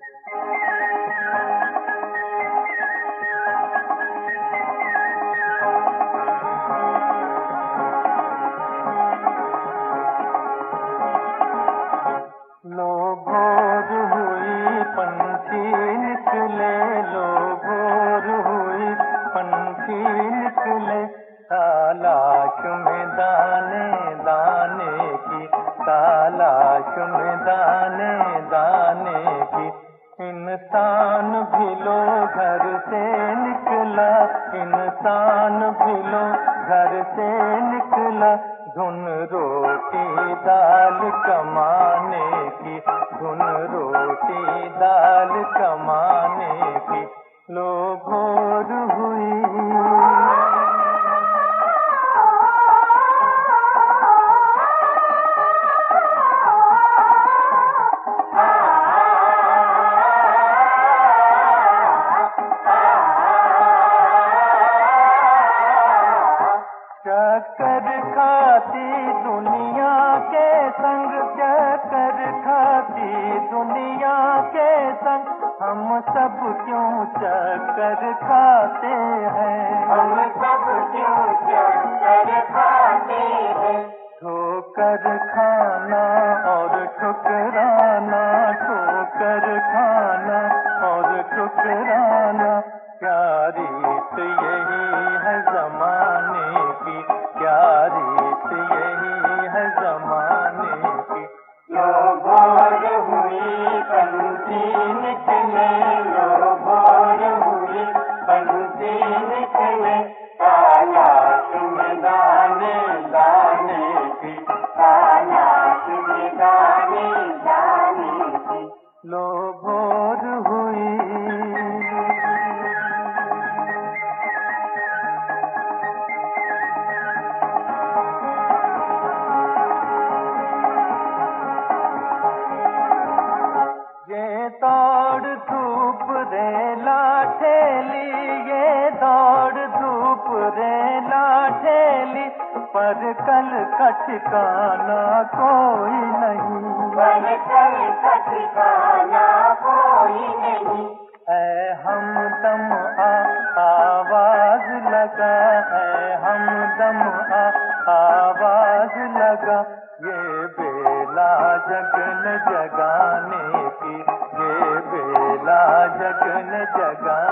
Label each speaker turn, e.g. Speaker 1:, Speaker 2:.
Speaker 1: लो भोर हुई पंछी निकले, लो भोर हुई पंछी निकले, तलाश में दाने दाने की, तलाश में दाने दाने की। इंसान भी लो घर से निकला, इंसान भी लो घर से निकला, धुन रोटी दाल कमाने की, धुन रोटी दाल कमाने की। लो भोर हुई चक्कर खाती दुनिया के संग, चक्कर खाती दुनिया के संग, हम सब क्यों चक्कर खाते हैं, हम सब क्यों चक्कर खाते हैं। ठोकर खाना और ठुकराना, ठोकर खाना और ठुकराना, क्या रीत यही है जमाने की, क्या रीत यही है जमाने की। लो भोर हुई पंछी निकले, लो भोर हुई पंछी निकले, तलाश में दाने दाने की, तलाश में दाने दाने की। लो भोर हुई दौड़ धूप रेला ठेली, ये दौड़ धूप रेला ठेली, पर कल का ठिकाना कोई नहीं, पर कल का ठिकाना कोई नहीं। ऐ हमदम आ आवाज लगा, ऐ हमदम आ आवाज लगा, ये बेला जगन जगाने की, ये बेला जगन जगा